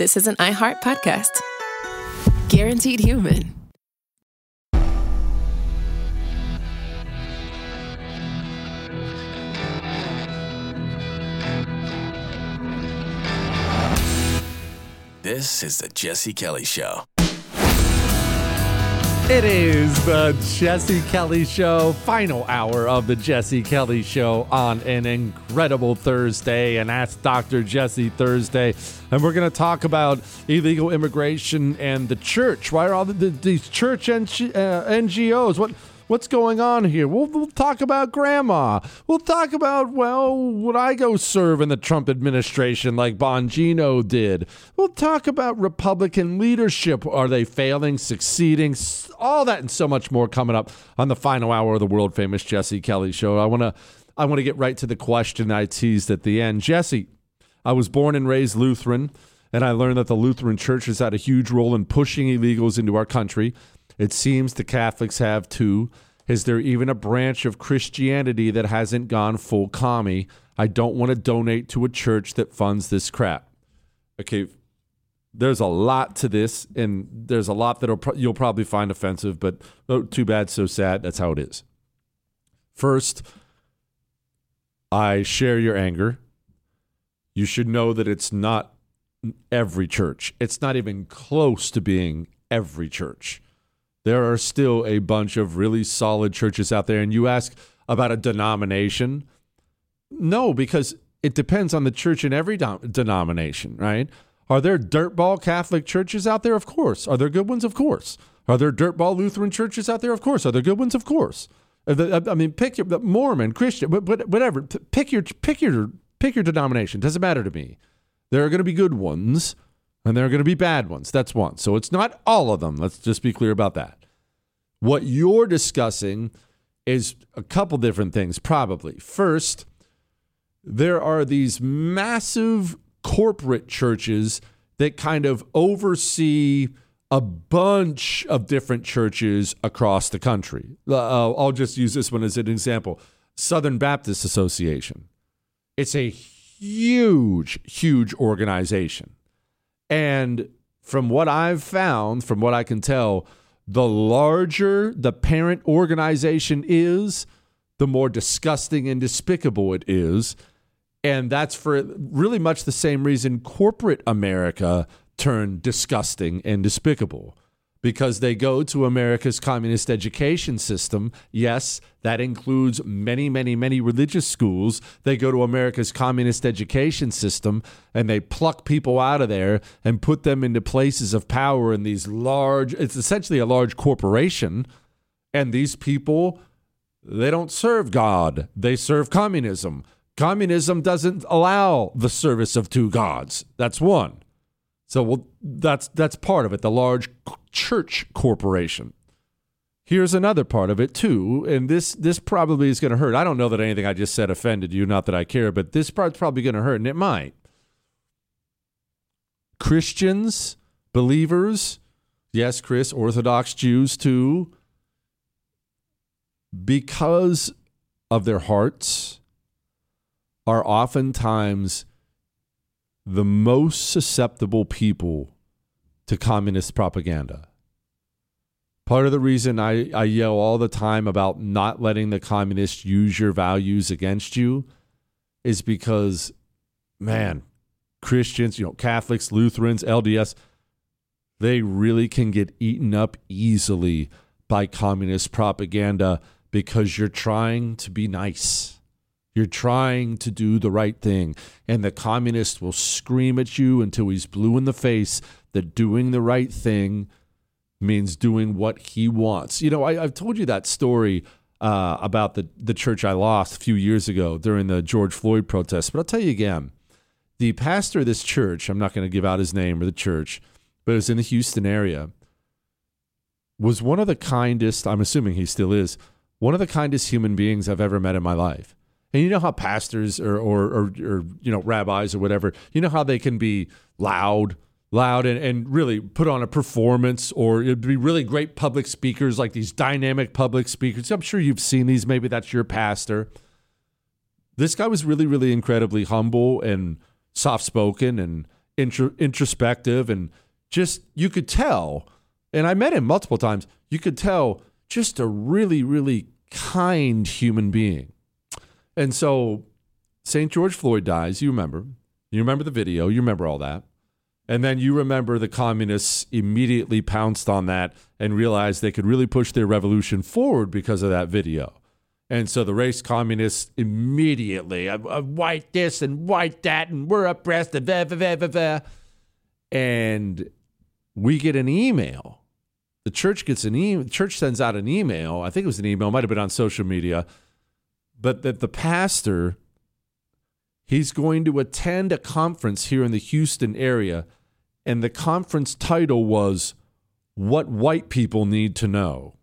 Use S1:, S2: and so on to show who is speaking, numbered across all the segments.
S1: This is an iHeart podcast. Guaranteed human.
S2: This is the Jesse Kelly Show.
S3: It is the Jesse Kelly Show, final hour of the Jesse Kelly Show on an incredible Thursday, and Ask Dr. Jesse Thursday. And we're going to talk about illegal immigration and the church. Why are all these church NGOs? What's going on here? We'll talk about grandma. We'll talk about, would I go serve in the Trump administration like Bongino did? We'll talk about Republican leadership. Are they failing, succeeding? All that and so much more coming up on the final hour of the world famous Jesse Kelly Show. I want to get right to the question I teased at the end. Jesse, I was born and raised Lutheran, and I learned that the Lutheran Church has had a huge role in pushing illegals into our country. It seems the Catholics have too. Is there even a branch of Christianity that hasn't gone full commie? I don't want to donate to a church that funds this crap. Okay, there's a lot to this, and there's a lot that you'll probably find offensive, but too bad, so sad. That's how it is. First, I share your anger. You should know that it's not every church. It's not even close to being every church. There are still a bunch of really solid churches out there. And you ask about a denomination. No, because it depends on the church in every denomination, right? Are there dirtball Catholic churches out there? Of course. Are there good ones? Of course. Are there dirtball Lutheran churches out there? Of course. Are there good ones? Of course. I mean, pick your Mormon, Christian, whatever. Pick your denomination. Doesn't matter to me. There are going to be good ones. And there are going to be bad ones. That's one. So it's not all of them. Let's just be clear about that. What you're discussing is a couple different things, probably. First, there are these massive corporate churches that kind of oversee a bunch of different churches across the country. I'll just use this one as an example. Southern Baptist Association. It's a huge, huge organization. And from what I've found, from what I can tell, the larger the parent organization is, the more disgusting and despicable it is. And that's for really much the same reason corporate America turned disgusting and despicable. Because they go to America's communist education system. Yes, that includes many, many, many religious schools. They go to America's communist education system and they pluck people out of there and put them into places of power in these large, it's essentially a large corporation. And these people, they don't serve God. They serve communism. Communism doesn't allow the service of two gods. That's one. So that's part of it, the large church corporation. Here's another part of it, too, and this probably is going to hurt. I don't know that anything I just said offended you, not that I care, but this part's probably going to hurt, and it might. Christians, believers, yes, Chris, Orthodox Jews, too, because of their hearts, are oftentimes the most susceptible people to communist propaganda. Part of the reason I yell all the time about not letting the communists use your values against you is because, man, Christians, Catholics, Lutherans, LDS, they really can get eaten up easily by communist propaganda because you're trying to be nice. You're trying to do the right thing, and the communist will scream at you until he's blue in the face that doing the right thing means doing what he wants. I've told you that story about the church I lost a few years ago during the George Floyd protests, but I'll tell you again. The pastor of this church, I'm not going to give out his name or the church, but it was in the Houston area, was one of the kindest, I'm assuming he still is, one of the kindest human beings I've ever met in my life. And you know how pastors or rabbis or whatever, how they can be loud and really put on a performance, or it'd be really great public speakers, like these dynamic public speakers. I'm sure you've seen these. Maybe that's your pastor. This guy was really, really incredibly humble and soft-spoken and introspective, and just, you could tell, and I met him multiple times, you could tell just a really, really kind human being. And so St. George Floyd dies, you remember the video, you remember all that. And then you remember the communists immediately pounced on that and realized they could really push their revolution forward because of that video. And so the race communists immediately, white this and white that, and we're oppressed, and blah, blah, blah, blah, blah. And we get an email. The church gets an email. The church sends out an email. I think it was an email. It might have been on social media. But that the pastor, he's going to attend a conference here in the Houston area. And the conference title was, What White People Need to Know.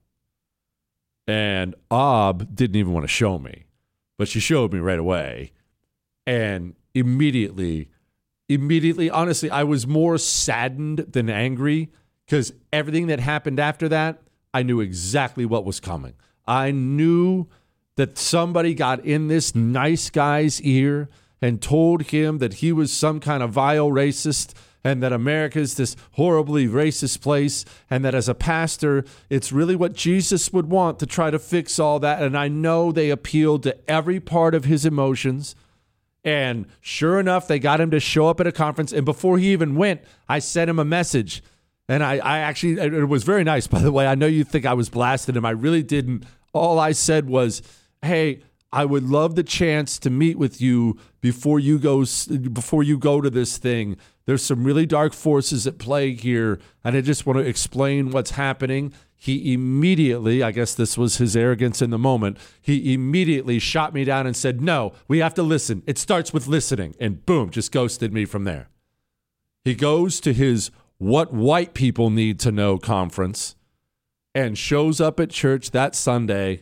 S3: And Ob didn't even want to show me, but she showed me right away. And immediately, honestly, I was more saddened than angry, because everything that happened after that, I knew exactly what was coming. I knew that somebody got in this nice guy's ear and told him that he was some kind of vile racist, and that America is this horribly racist place, and that as a pastor, it's really what Jesus would want to try to fix all that. And I know they appealed to every part of his emotions. And sure enough, they got him to show up at a conference. And before he even went, I sent him a message. And I actually, it was very nice, by the way. I know you think I was blasting him. I really didn't. All I said was, hey, I would love the chance to meet with you before you go to this thing. There's some really dark forces at play here, and I just want to explain what's happening. He immediately, I guess this was his arrogance in the moment, he immediately shot me down and said, no, we have to listen. It starts with listening. And boom, just ghosted me from there. He goes to his What White People Need to Know conference and shows up at church that Sunday.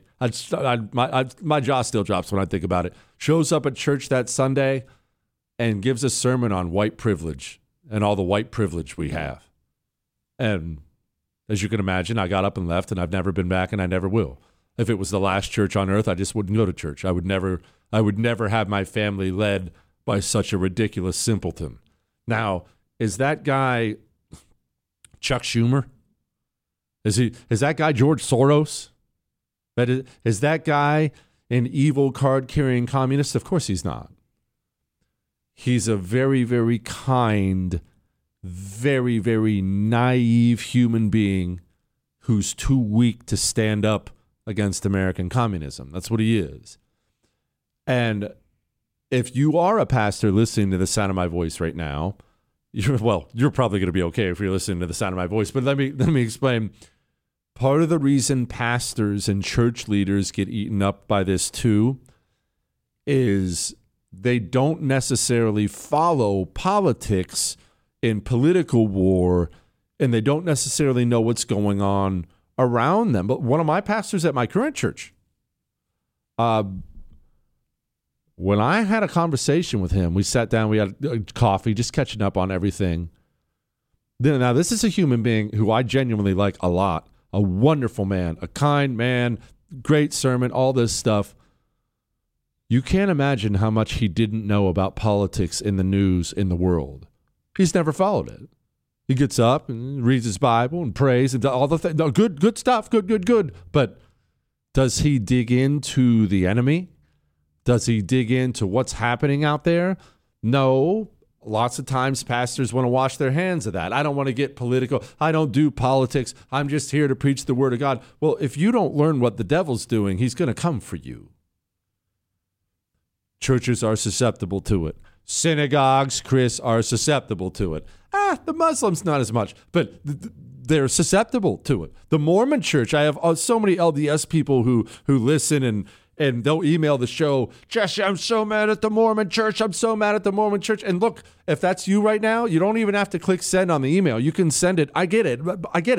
S3: My jaw still drops when I think about it. Shows up at church that Sunday and gives a sermon on white privilege and all the white privilege we have. And as you can imagine, I got up and left, and I've never been back, and I never will. If it was the last church on earth, I just wouldn't go to church. I would never have my family led by such a ridiculous simpleton. Now, is that guy Chuck Schumer? Is that guy George Soros? Is that guy an evil card-carrying communist? Of course he's not. He's a very, very kind, very, very naive human being who's too weak to stand up against American communism. That's what he is. And if you are a pastor listening to the sound of my voice right now, you're probably going to be okay if you're listening to the sound of my voice. But let me explain. Part of the reason pastors and church leaders get eaten up by this too is they don't necessarily follow politics in political war, and they don't necessarily know what's going on around them. But one of my pastors at my current church, when I had a conversation with him, we sat down, we had coffee, just catching up on everything. Now, this is a human being who I genuinely like a lot, a wonderful man, a kind man, great sermon, all this stuff. You can't imagine how much he didn't know about politics in the news in the world. He's never followed it. He gets up and reads his Bible and prays and all the things. Good stuff, good. But does he dig into the enemy? Does he dig into what's happening out there? No. Lots of times pastors want to wash their hands of that. I don't want to get political. I don't do politics. I'm just here to preach the word of God. Well, if you don't learn what the devil's doing, he's going to come for you. Churches are susceptible to it. Synagogues, Chris, are susceptible to it. The Muslims not as much, but they're susceptible to it. The Mormon church, I have so many LDS people who listen and they'll email the show, Jesse, I'm so mad at the Mormon church. I'm so mad at the Mormon church. And look, if that's you right now, you don't even have to click send on the email. You can send it. I get it.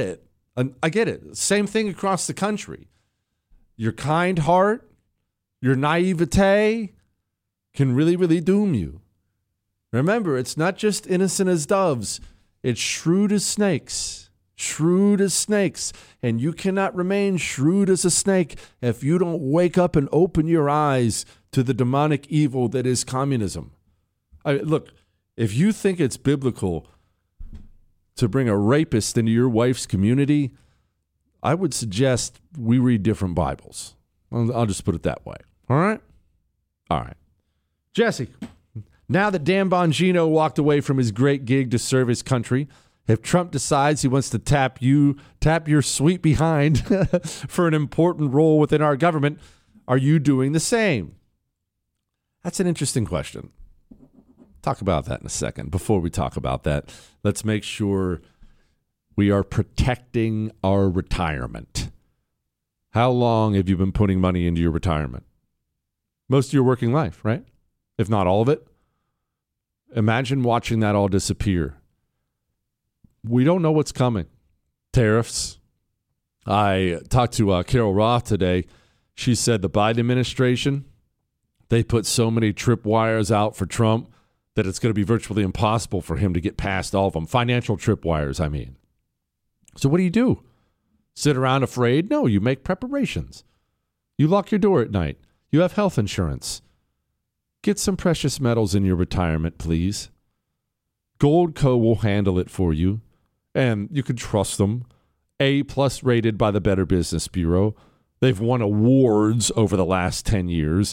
S3: Same thing across the country. Your kind heart, your naivete can really, really doom you. Remember, it's not just innocent as doves. It's shrewd as snakes. Shrewd as snakes. And you cannot remain shrewd as a snake if you don't wake up and open your eyes to the demonic evil that is communism. Look, If you think it's biblical to bring a rapist into your wife's community, I would suggest we read different Bibles. I'll just put it that way. All right? All right. Jesse, now that Dan Bongino walked away from his great gig to serve his country, if Trump decides he wants to tap your sweet behind for an important role within our government, are you doing the same? That's an interesting question. Talk about that in a second. Before we talk about that, let's make sure we are protecting our retirement. How long have you been putting money into your retirement? Most of your working life, right? If not all of it. Imagine watching that all disappear. We don't know what's coming. Tariffs. I talked to Carol Roth today. She said the Biden administration, they put so many tripwires out for Trump that it's going to be virtually impossible for him to get past all of them. Financial tripwires, I mean. So what do? Sit around afraid? No, you make preparations. You lock your door at night. You have health insurance. Get some precious metals in your retirement, please. Goldco will handle it for you, and you can trust them. A+ rated by the Better Business Bureau. They've won awards over the last 10 years.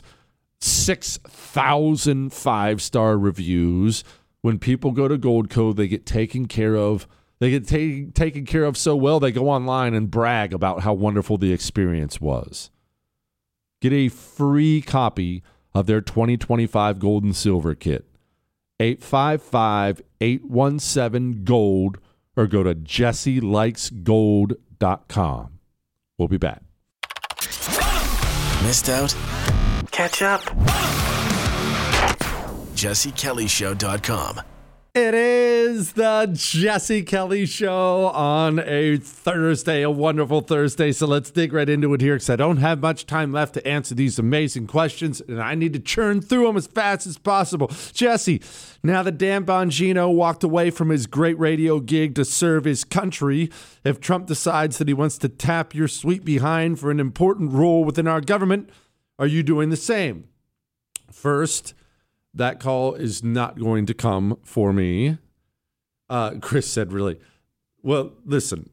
S3: 6,000 5-star reviews. When people go to Goldco, they get taken care of. They get taken care of so well, they go online and brag about how wonderful the experience was. Get a free copy of their 2025 Gold and Silver Kit. 855-817-GOLD or go to jesselikesgold.com. We'll be back.
S2: Missed out? Catch up. JesseKellyShow.com.
S3: It is the Jesse Kelly Show on a Thursday, a wonderful Thursday. So let's dig right into it here because I don't have much time left to answer these amazing questions, and I need to churn through them as fast as possible. Jesse, now that Dan Bongino walked away from his great radio gig to serve his country, if Trump decides that he wants to tap your sweet behind for an important role within our government, are you doing the same? First, that call is not going to come for me. Chris said, really? Well, listen,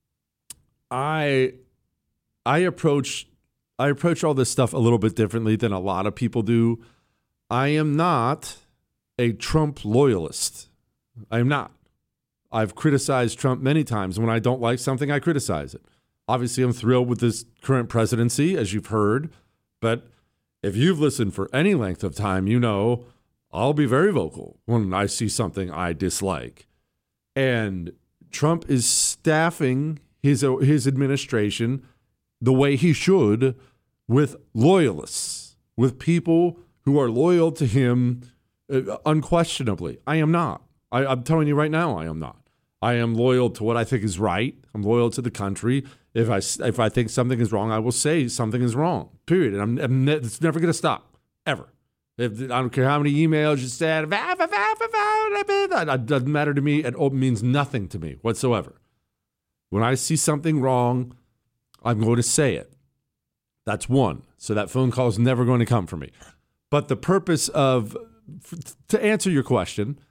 S3: I approach all this stuff a little bit differently than a lot of people do. I am not a Trump loyalist. I am not. I've criticized Trump many times. When I don't like something, I criticize it. Obviously, I'm thrilled with this current presidency, as you've heard. But if you've listened for any length of time, you know I'll be very vocal when I see something I dislike. And Trump is staffing his administration the way he should with loyalists, with people who are loyal to him unquestionably. I am not. I'm telling you right now, I am not. I am loyal to what I think is right. I'm loyal to the country. If I think something is wrong, I will say something is wrong, period. And it's never going to stop, ever. I don't care how many emails you send. That doesn't matter to me. It means nothing to me whatsoever. When I see something wrong, I'm going to say it. That's one. So that phone call is never going to come from me. But the purpose to answer your question,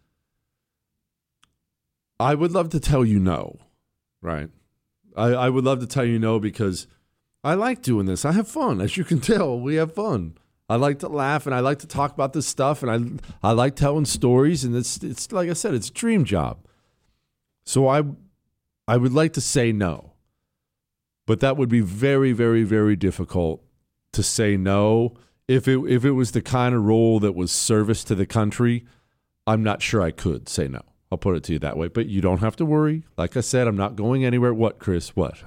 S3: I would love to tell you no, right? I would love to tell you no because I like doing this. I have fun. As you can tell, we have fun. I like to laugh and I like to talk about this stuff and I like telling stories, and it's like I said, it's a dream job. So I would like to say no, but that would be very, very, very difficult to say no. If it was the kind of role that was service to the country, I'm not sure I could say no. I'll put it to you that way, but you don't have to worry. Like I said, I'm not going anywhere. What, Chris? What?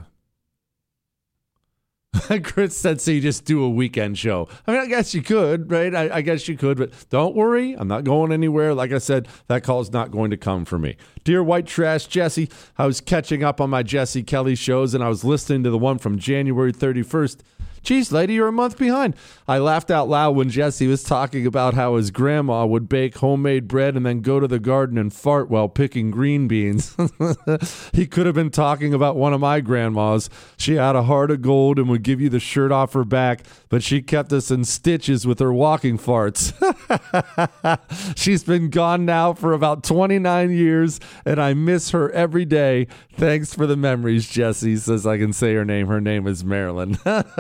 S3: Chris said, so you just do a weekend show. I mean, I guess you could, right? I guess you could, but don't worry. I'm not going anywhere. Like I said, that call is not going to come for me. Dear White Trash Jesse, I was catching up on my Jesse Kelly shows, and I was listening to the one from January 31st. Geez, lady, you're a month behind. I laughed out loud when Jesse was talking about how his grandma would bake homemade bread and then go to the garden and fart while picking green beans. He could have been talking about one of my grandmas. She had a heart of gold and would give you the shirt off her back, but she kept us in stitches with her walking farts. She's been gone now for about 29 years, and I miss her every day. Thanks for the memories, Jesse. Says I can say her name. Her name is Marilyn.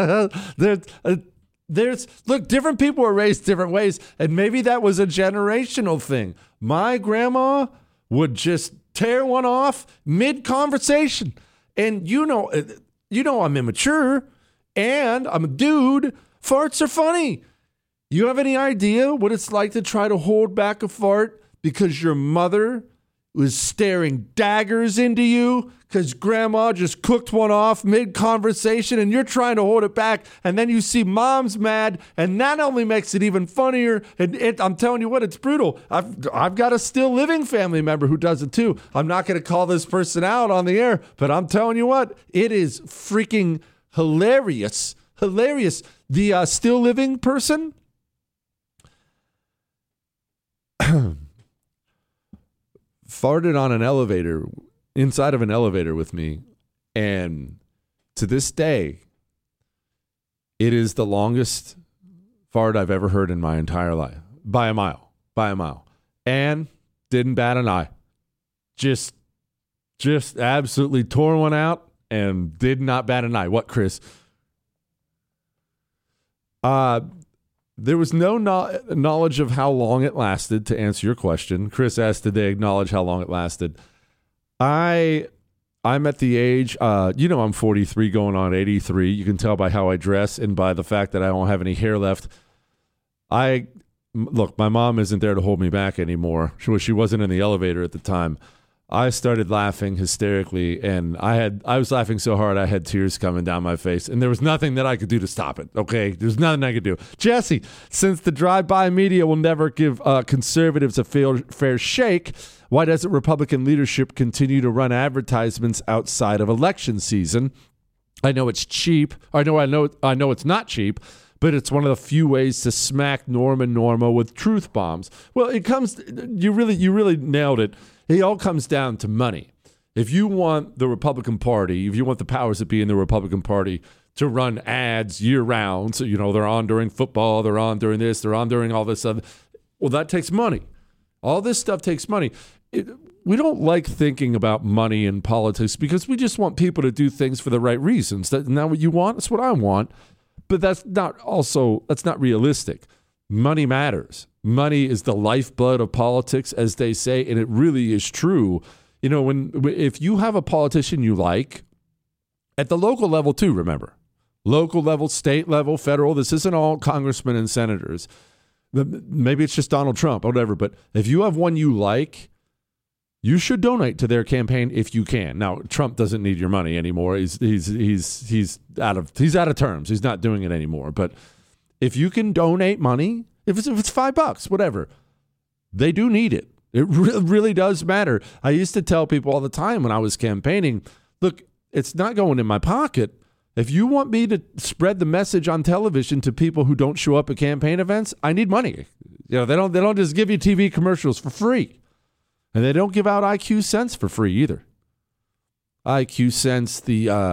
S3: Look, different people are raised different ways, and maybe that was a generational thing. My grandma would just tear one off mid-conversation, and you know I'm immature, and I'm a dude. Farts are funny. You have any idea what it's like to try to hold back a fart because your mother was staring daggers into you because grandma just cooked one off mid-conversation and you're trying to hold it back, and then you see mom's mad, and that only makes it even funnier. And I'm telling you what, it's brutal. I've got a still living family member who does it too. I'm not going to call this person out on the air, but I'm telling you what, it is freaking hilarious. Hilarious. The still living person farted on an elevator, inside of an elevator with me, and to this day, it is the longest fart I've ever heard in my entire life, by a mile, and didn't bat an eye. Just absolutely tore one out and did not bat an eye. What, Chris? There was no knowledge of how long it lasted, to answer your question. Chris asked, did they acknowledge how long it lasted? I'm at the age, I'm 43 going on 83. You can tell by how I dress and by the fact that I don't have any hair left. Look, my mom isn't there to hold me back anymore. She wasn't in the elevator at the time. I started laughing hysterically, and I was laughing so hard I had tears coming down my face, and there was nothing that I could do to stop it, okay? There's nothing I could do. Jesse, since the drive-by media will never give conservatives a fair shake, why doesn't Republican leadership continue to run advertisements outside of election season? I know it's cheap. I know it's not cheap, but it's one of the few ways to smack Norm and Norma with truth bombs. Well, you really nailed it. It all comes down to money. If you want the Republican Party, if you want the powers that be in the Republican Party to run ads year round, so, they're on during football, they're on during this, they're on during all this other, well, that takes money. All this stuff takes money. We don't like thinking about money in politics because we just want people to do things for the right reasons. Isn't that what you want? That's what I want. But that's not realistic. Money matters. Money is the lifeblood of politics, as they say, and it really is true. If you have a politician you like, at the local level too, remember, local level, state level, federal, this isn't all congressmen and senators. Maybe it's just Donald Trump, whatever. But if you have one you like, you should donate to their campaign if you can. Now, Trump doesn't need your money anymore. He's out of terms. He's not doing it anymore. But if you can donate money, if it's $5, whatever, they do need it. It really does matter. I used to tell people all the time when I was campaigning, look, it's not going in my pocket. If you want me to spread the message on television to people who don't show up at campaign events, I need money. They don't just give you TV commercials for free. And they don't give out IQ Sense for free either. IQ Sense,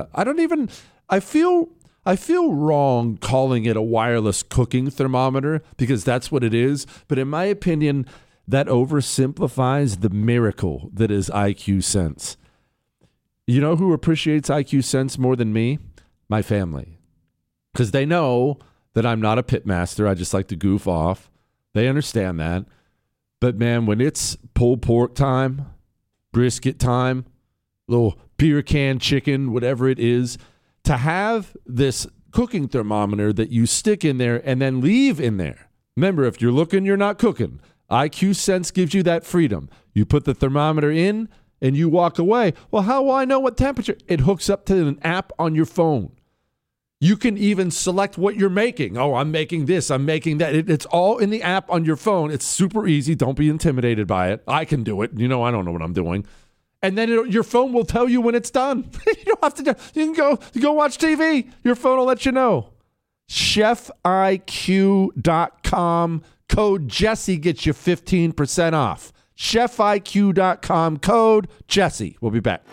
S3: I feel wrong calling it a wireless cooking thermometer because that's what it is. But in my opinion, that oversimplifies the miracle that is IQ Sense. You know who appreciates IQ Sense more than me? My family. Because they know that I'm not a pitmaster. I just like to goof off. They understand that. But man, when it's pulled pork time, brisket time, little beer can chicken, whatever it is, to have this cooking thermometer that you stick in there and then leave in there. Remember, if you're looking, you're not cooking. IQ Sense gives you that freedom. You put the thermometer in and you walk away. Well, how will I know what temperature? It hooks up to an app on your phone. You can even select what you're making. Oh, I'm making this. I'm making that. It's all in the app on your phone. It's super easy. Don't be intimidated by it. I can do it. I don't know what I'm doing. And then your phone will tell you when it's done. You don't have to. You can go watch TV. Your phone will let you know. ChefIQ.com. Code Jesse gets you 15% off. ChefIQ.com. Code Jesse. We'll be back.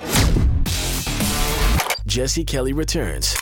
S2: Jesse Kelly returns.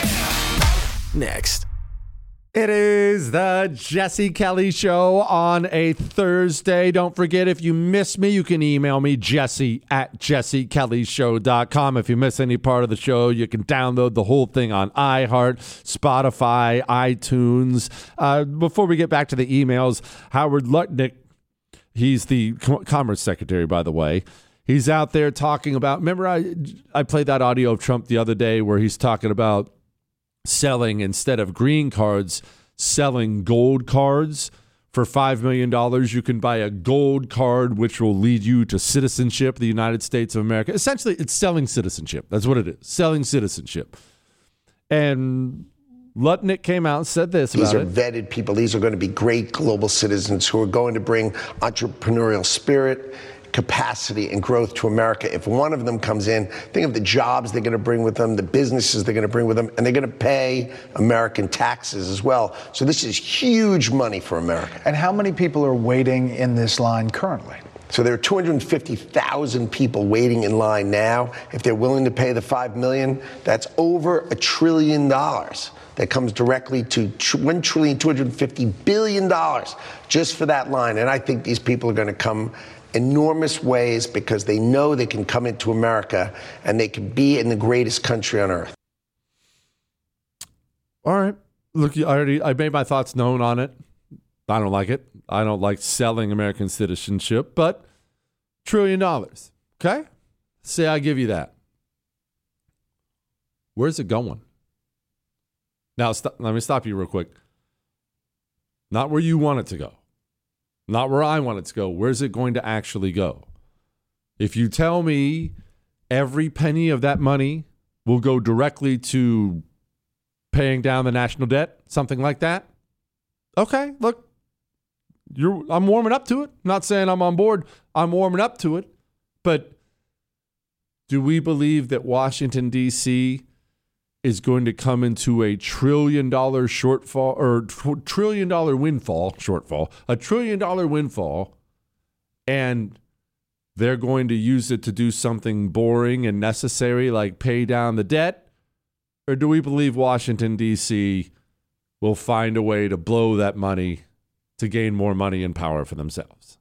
S2: Next.
S3: It is the Jesse Kelly Show on a Thursday. Don't forget, if you miss me, you can email me, jesse@jessekellyshow.com. If you miss any part of the show, you can download the whole thing on iHeart, Spotify, iTunes. Before we get back to the emails, Howard Lutnick, he's the Commerce Secretary, by the way. He's out there talking about, remember I played that audio of Trump the other day where he's talking about selling, instead of green cards, selling gold cards. For $5 million, you can buy a gold card, which will lead you to citizenship of the United States of America. Essentially, it's selling citizenship. That's what it is, selling citizenship. And Lutnick came out and said this about it.
S4: These are vetted people. These are going to be great global citizens who are going to bring entrepreneurial spirit, capacity, and growth to America. If one of them comes in, think of the jobs they're going to bring with them, the businesses they're going to bring with them, and they're going to pay American taxes as well. So this is huge money for America.
S5: And how many people are waiting in this line currently?
S4: So there are 250,000 people waiting in line now. If they're willing to pay the $5 million, that's over $1 trillion. That comes directly to $1.25 trillion just for that line. And I think these people are going to come enormous ways because they know they can come into America and they can be in the greatest country on earth.
S3: All right. Look, I made my thoughts known on it. I don't like it. I don't like selling American citizenship, but $1 trillion. Okay? Say I give you that. Where's it going? Now, let me stop you real quick. Not where you want it to go. Not where I want it to go. Where's it going to actually go? If you tell me every penny of that money will go directly to paying down the national debt, something like that, okay, look, I'm warming up to it. Not saying I'm on board. I'm warming up to it. But do we believe that Washington, D.C. is going to come into a $1 trillion shortfall or $1 trillion shortfall, $1 trillion windfall, and they're going to use it to do something boring and necessary like pay down the debt? Or do we believe Washington, D.C. will find a way to blow that money to gain more money and power for themselves?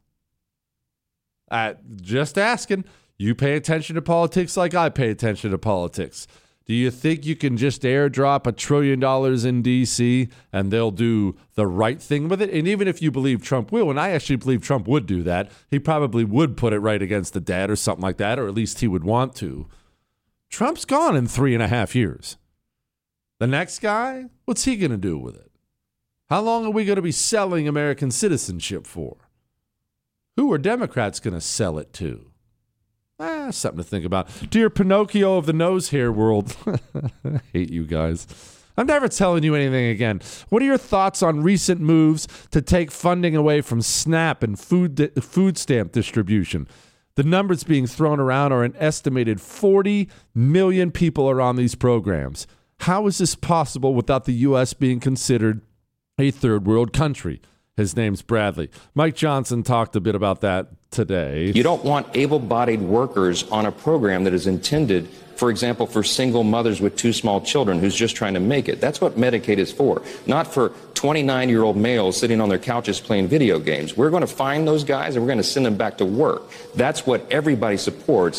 S3: Just asking. You pay attention to politics like I pay attention to politics. Do you think you can just airdrop $1 trillion in D.C. and they'll do the right thing with it? And even if you believe Trump will, and I actually believe Trump would do that, he probably would put it right against the debt or something like that, or at least he would want to. Trump's gone in 3.5 years. The next guy, what's he going to do with it? How long are we going to be selling American citizenship for? Who are Democrats going to sell it to? Something to think about. Dear Pinocchio of the nose hair world, I hate you guys. I'm never telling you anything again. What are your thoughts on recent moves to take funding away from SNAP and food stamp distribution? The numbers being thrown around are an estimated 40 million people are on these programs. How is this possible without the U.S. being considered a third world country? His name's Bradley. Mike Johnson talked a bit about that today.
S6: You don't want able-bodied workers on a program that is intended, for example, for single mothers with 2 small children who's just trying to make it. That's what Medicaid is for, not for 29-year-old males sitting on their couches playing video games. We're going to find those guys and we're going to send them back to work. That's what everybody supports.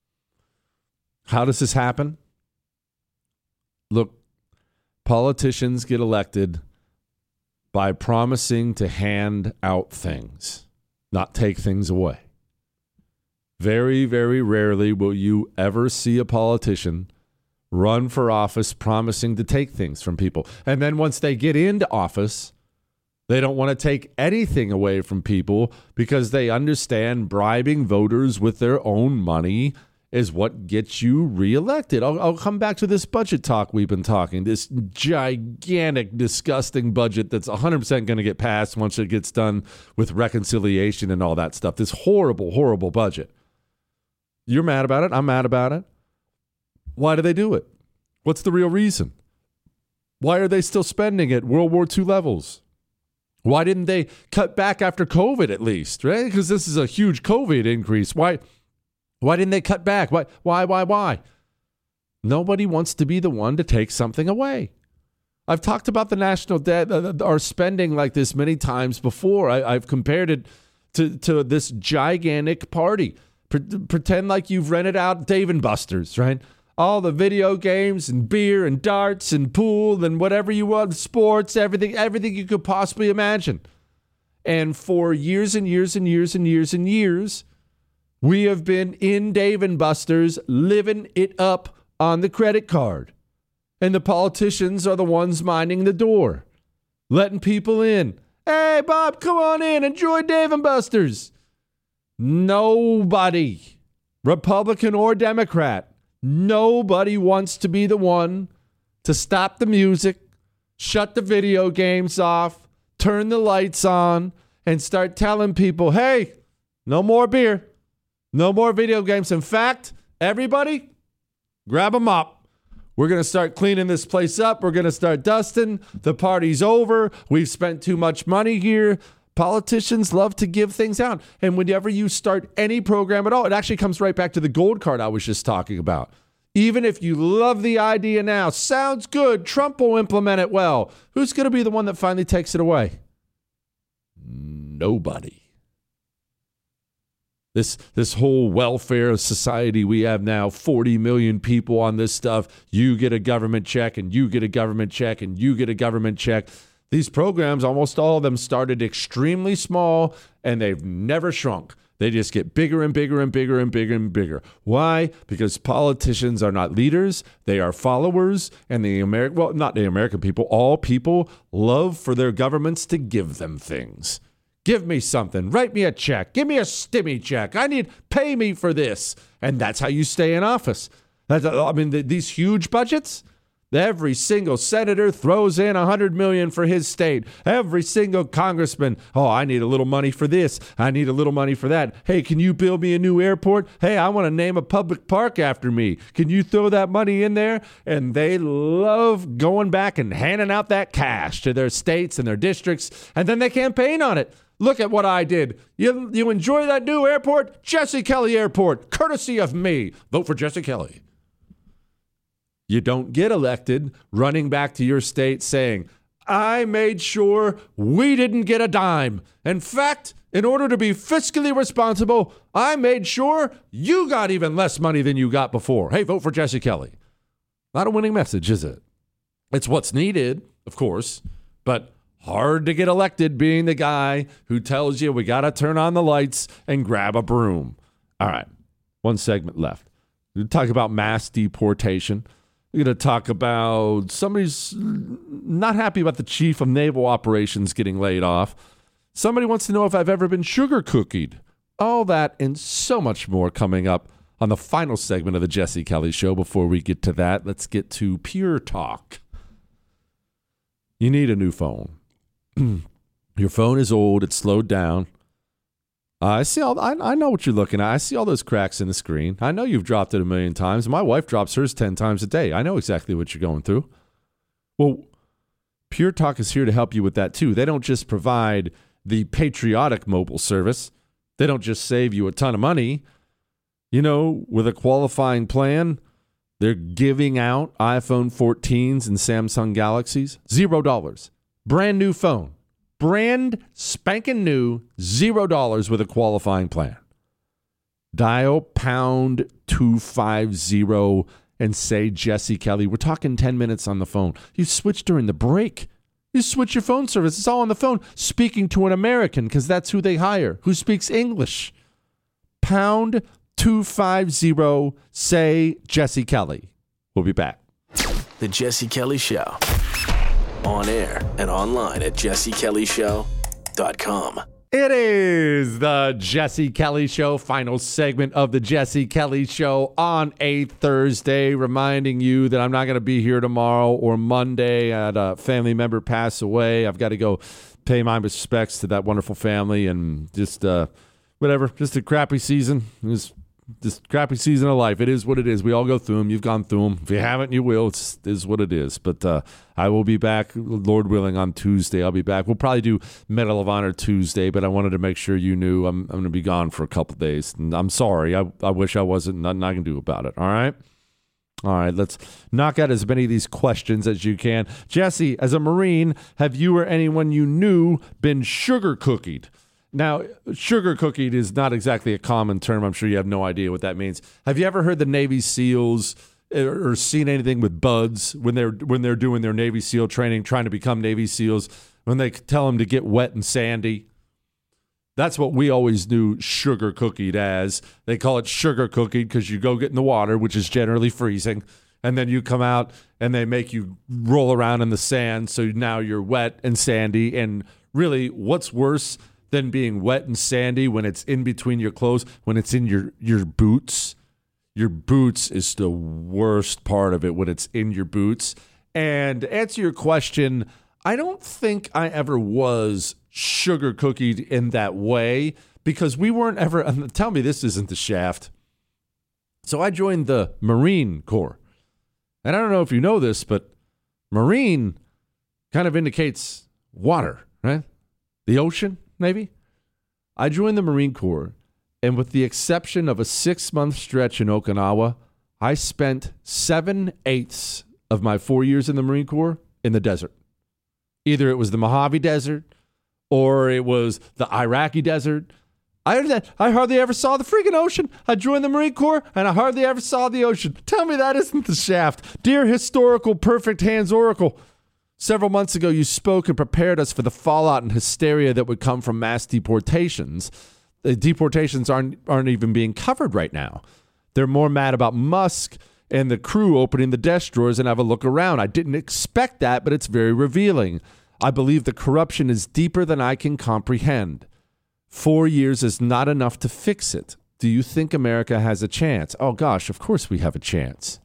S3: How does this happen? Look, politicians get elected by promising to hand out things, not take things away. Very, very rarely will you ever see a politician run for office promising to take things from people. And then once they get into office, they don't want to take anything away from people because they understand bribing voters with their own money is what gets you reelected. I'll come back to this budget talk we've been talking, this gigantic, disgusting budget that's 100% going to get passed once it gets done with reconciliation and all that stuff. This horrible, horrible budget. You're mad about it. I'm mad about it. Why do they do it? What's the real reason? Why are they still spending at World War II levels? Why didn't they cut back after COVID at least, right? Because this is a huge COVID increase. Why didn't they cut back? Why? Nobody wants to be the one to take something away. I've talked about the national debt, our spending like this many times before. I've compared it to this gigantic party. Pretend like you've rented out Dave & Buster's, right? All the video games and beer and darts and pool and whatever you want, sports, everything you could possibly imagine. And for years and years and years and years and years, we have been in Dave & Buster's living it up on the credit card. And the politicians are the ones minding the door, letting people in. Hey, Bob, come on in. Enjoy Dave & Buster's. Nobody, Republican or Democrat, nobody wants to be the one to stop the music, shut the video games off, turn the lights on, and start telling people, hey, no more beer, no more video games. In fact, everybody, grab a mop. We're going to start cleaning this place up. We're going to start dusting. The party's over. We've spent too much money here. Politicians love to give things out. And whenever you start any program at all, it actually comes right back to the gold card I was just talking about. Even if you love the idea now, sounds good, Trump will implement it well. Who's going to be the one that finally takes it away? Nobody. This whole welfare society we have now, 40 million people on this stuff. You get a government check and you get a government check and you get a government check. These programs, almost all of them started extremely small and they've never shrunk. They just get bigger and bigger and bigger and bigger and bigger. Why? Because politicians are not leaders. They are followers. And not the American people, all people love for their governments to give them things. Give me something. Write me a check. Give me a stimmy check. Pay me for this. And that's how you stay in office. These huge budgets, every single senator throws in $100 million for his state. Every single congressman, I need a little money for this. I need a little money for that. Hey, can you build me a new airport? Hey, I want to name a public park after me. Can you throw that money in there? And they love going back and handing out that cash to their states and their districts, and then they campaign on it. Look at what I did. You enjoy that new airport? Jesse Kelly Airport, courtesy of me. Vote for Jesse Kelly. You don't get elected running back to your state saying, I made sure we didn't get a dime. In fact, in order to be fiscally responsible, I made sure you got even less money than you got before. Hey, vote for Jesse Kelly. Not a winning message, is it? It's what's needed, of course, but hard to get elected being the guy who tells you we got to turn on the lights and grab a broom. All right, one segment left. We'll talk about mass deportation. We're going to talk about somebody's not happy about the chief of naval operations getting laid off. Somebody wants to know if I've ever been sugar cookied. All that and so much more coming up on the final segment of the Jesse Kelly Show. Before we get to that, let's get to Pure Talk. You need a new phone. Your phone is old. It's slowed down. I know what you're looking at. I see all those cracks in the screen. I know you've dropped it 1 million times. My wife drops hers 10 times a day. I know exactly what you're going through. Well, Pure Talk is here to help you with that too. They don't just provide the patriotic mobile service. They don't just save you a ton of money. With a qualifying plan, they're giving out iPhone 14s and Samsung Galaxies. $0. Brand new phone. Brand spanking new, $0 with a qualifying plan. Dial pound 250 and say Jesse Kelly. We're talking 10 minutes on the phone. You switch during the break. You switch your phone service. It's all on the phone. Speaking to an American, because that's who they hire, who speaks English. Pound 250, say Jesse Kelly. We'll be back.
S2: The Jesse Kelly Show. On air and online at jessekellyshow.com.
S3: It is the Jesse Kelly Show, final segment of the Jesse Kelly Show on a Thursday, reminding you that I'm not going to be here tomorrow or Monday. I had a family member pass away. I've got to go pay my respects to that wonderful family and just whatever, just a crappy season. It was this crappy season of life. It is what it is. We all go through them. You've gone through them. If you haven't, you will. It is what it is. But I will be back, Lord willing, on Tuesday. I'll be back. We'll probably do Medal of Honor Tuesday, but I wanted to make sure you knew I'm going to be gone for a couple days. And I'm sorry. I wish I wasn't. Nothing I can do about it. All right? All right, let's knock out as many of these questions as you can. Jesse, as a Marine, have you or anyone you knew been sugar cookied? Now, sugar cookied is not exactly a common term. I'm sure you have no idea what that means. Have you ever heard the Navy SEALs or seen anything with buds when they're doing their Navy SEAL training, trying to become Navy SEALs, when they tell them to get wet and sandy? That's what we always knew sugar cookied as. They call it sugar cookied because you go get in the water, which is generally freezing, and then you come out and they make you roll around in the sand, so now you're wet and sandy. And really, what's worse than being wet and sandy when it's in between your clothes, when it's in your boots? Your boots is the worst part of it, when it's in your boots. And to answer your question, I don't think I ever was sugar cookied in that way, because we weren't ever, tell me this isn't the shaft. So I joined the Marine Corps. And I don't know if you know this, but Marine kind of indicates water, right? The ocean, maybe? I joined the Marine Corps, and with the exception of a 6-month stretch in Okinawa, I spent 7/8 of my 4 years in the Marine Corps in the desert. Either it was the Mojave Desert, or it was the Iraqi desert. I hardly ever saw the freaking ocean. I joined the Marine Corps, and I hardly ever saw the ocean. Tell me that isn't the shaft. Dear historical perfect hands oracle, several months ago you spoke and prepared us for the fallout and hysteria that would come from mass deportations. The deportations aren't even being covered right now. They're more mad about Musk and the crew opening the desk drawers and have a look around. I didn't expect that, but it's very revealing. I believe the corruption is deeper than I can comprehend. 4 years is not enough to fix it. Do you think America has a chance? Oh, gosh, of course we have a chance.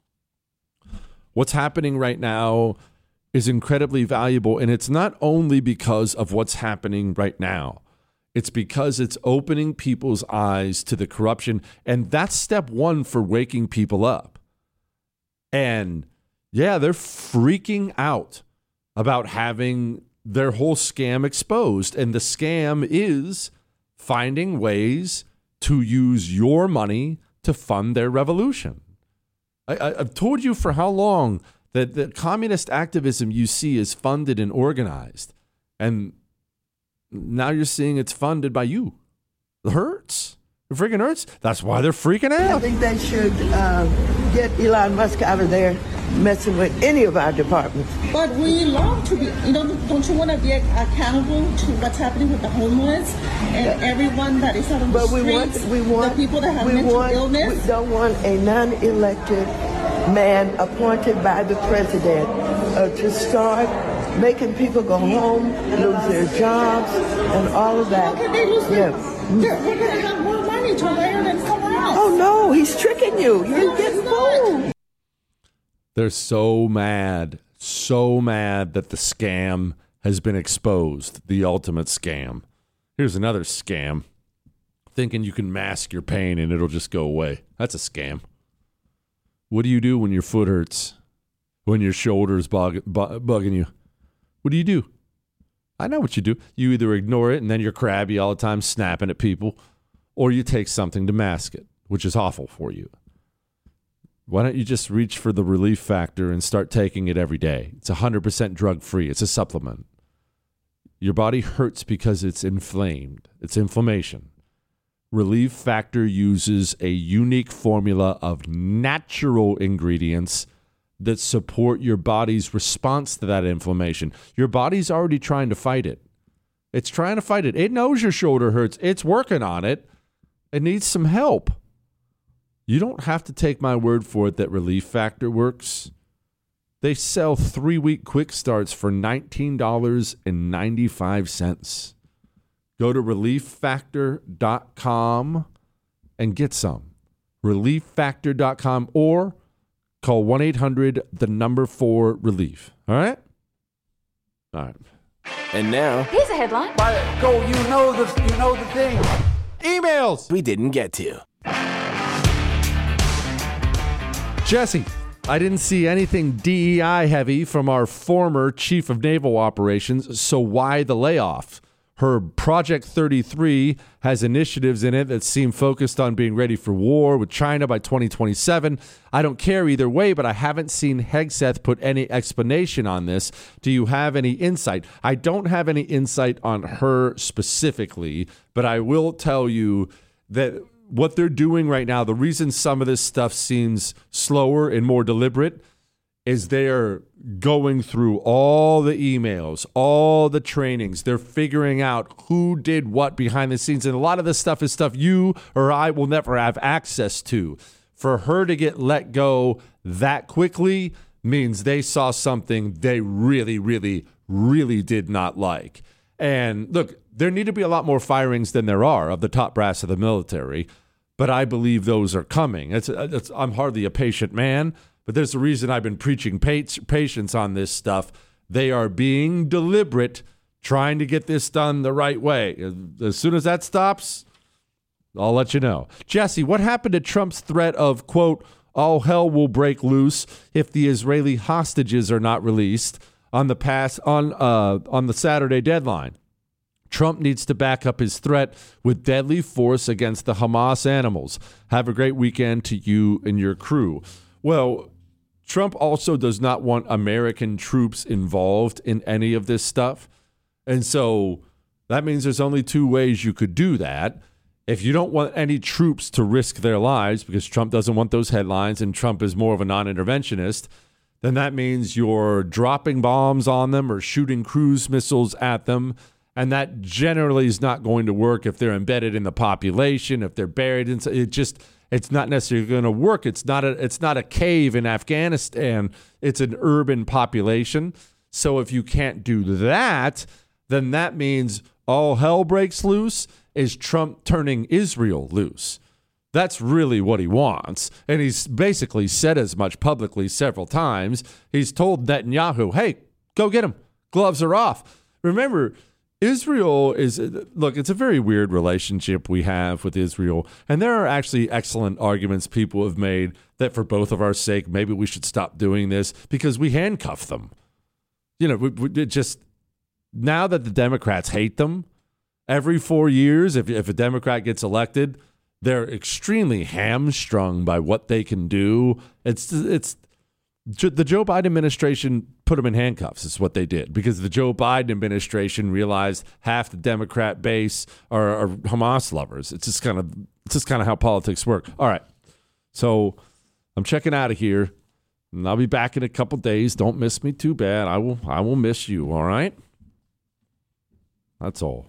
S3: What's happening right now is incredibly valuable, and it's not only because of what's happening right now. It's because it's opening people's eyes to the corruption, and that's step one for waking people up. And, yeah, they're freaking out about having their whole scam exposed. And the scam is finding ways to use your money to fund their revolution. I've told you for how long that the communist activism you see is funded and organized. And now you're seeing it's funded by you. It hurts. It freaking hurts. That's why they're freaking out.
S7: I think they should get Elon Musk out of there messing with any of our departments.
S8: But we long to be, don't you want to be accountable to what's happening with the homeless and everyone that is out on the streets, the people that have mental illness?
S7: We don't want a non-elected man appointed by the president to start making people go home, lose their jobs, and all of that.
S8: How can they lose their We're going to have more money to layer than someone else.
S7: Oh, no, he's tricking you. You're getting fooled.
S3: They're so mad that the scam has been exposed, the ultimate scam. Here's another scam. Thinking you can mask your pain and it'll just go away. That's a scam. What do you do when your foot hurts? When your shoulder's bugging you? What do you do? I know what you do. You either ignore it and then you're crabby all the time, snapping at people, or you take something to mask it, which is awful for you. Why don't you just reach for the Relief Factor and start taking it every day? It's 100% drug-free. It's a supplement. Your body hurts because it's inflamed. It's inflammation. Relief Factor uses a unique formula of natural ingredients that support your body's response to that inflammation. Your body's already trying to fight it. It's trying to fight it. It knows your shoulder hurts. It's working on it. It needs some help. You don't have to take my word for it that Relief Factor works. They sell 3-week quick starts for $19.95. Go to relieffactor.com and get some. Relieffactor.com or call 1-800-4-RELIEF. All right? All right.
S2: And now,
S9: here's a headline.
S10: Go, you know the thing.
S3: Emails
S2: we didn't get to.
S3: Jesse, I didn't see anything DEI heavy from our former chief of naval operations, so why the layoff? Her Project 33 has initiatives in it that seem focused on being ready for war with China by 2027. I don't care either way, but I haven't seen Hegseth put any explanation on this. Do you have any insight? I don't have any insight on her specifically, but I will tell you that what they're doing right now, the reason some of this stuff seems slower and more deliberate is they're going through all the emails, all the trainings. They're figuring out who did what behind the scenes. And a lot of this stuff is stuff you or I will never have access to. For her to get let go that quickly means they saw something they really, really, really did not like. And look, there need to be a lot more firings than there are of the top brass of the military, but I believe those are coming. I'm hardly a patient man, but there's a reason I've been preaching patience on this stuff. They are being deliberate, trying to get this done the right way. As soon as that stops, I'll let you know. Jesse, what happened to Trump's threat of, quote, all hell will break loose if the Israeli hostages are not released on the Saturday deadline? Trump needs to back up his threat with deadly force against the Hamas animals. Have a great weekend to you and your crew. Well, Trump also does not want American troops involved in any of this stuff. And so that means there's only two ways you could do that. If you don't want any troops to risk their lives, because Trump doesn't want those headlines and Trump is more of a non-interventionist, then that means you're dropping bombs on them or shooting cruise missiles at them. And that generally is not going to work if they're embedded in the population, if they're buried in it's not necessarily going to work. It's not a cave in Afghanistan. It's an urban population. So if you can't do that, then that means all hell breaks loose. Is Trump turning Israel loose? That's really what he wants. And he's basically said as much publicly several times. He's told Netanyahu, hey, go get him. Gloves are off. Remember, Israel it's a very weird relationship we have with Israel. And there are actually excellent arguments people have made that for both of our sake, maybe we should stop doing this because we handcuff them. You know, now that the Democrats hate them, every 4 years, if a Democrat gets elected, they're extremely hamstrung by what they can do. The Joe Biden administration put them in handcuffs is what they did because the Joe Biden administration realized half the Democrat base are Hamas lovers. It's just kind of how politics work. All right. So I'm checking out of here and I'll be back in a couple days. Don't miss me too bad. I will miss you. All right. That's all.